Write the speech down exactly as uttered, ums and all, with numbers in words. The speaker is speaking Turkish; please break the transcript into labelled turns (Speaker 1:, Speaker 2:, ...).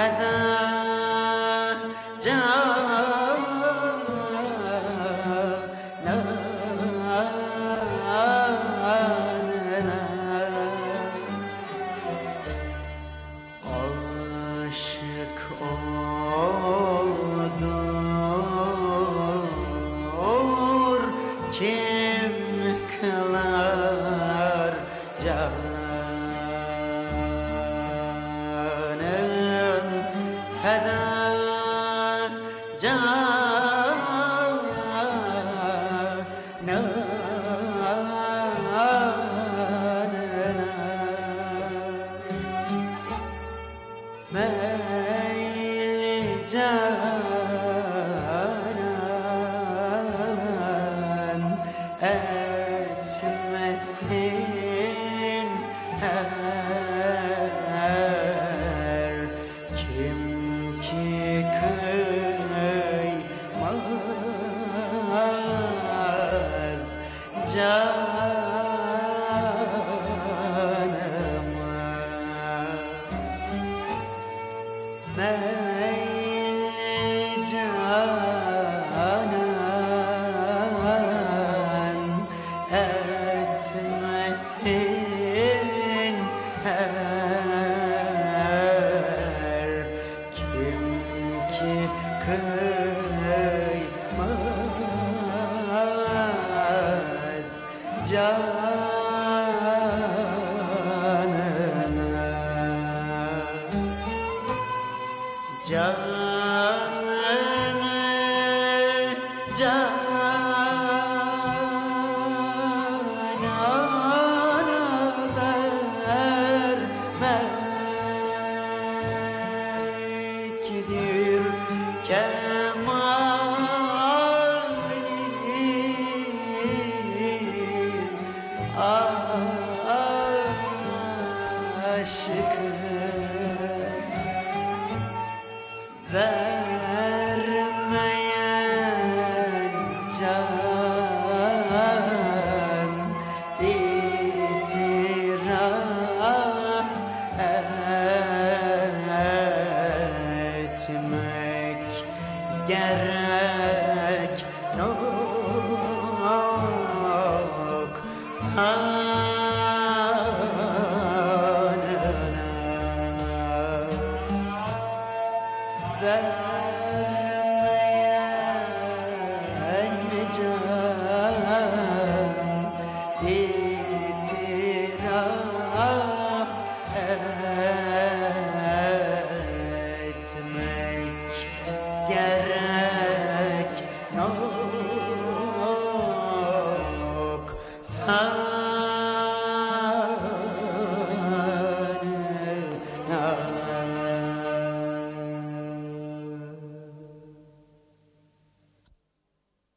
Speaker 1: feda cananına. Aşık oldur kim kılar canın feda cananına. Meyli canan etmesin her kim ki kıymaz canıma. Meyli canan etmesin her kim ki kıymaz canına. Canını canana vermekdir kemali aşıkın. Vermeyen can itiraf etmek gerek noksanına. Vermeyen can itiraf etmek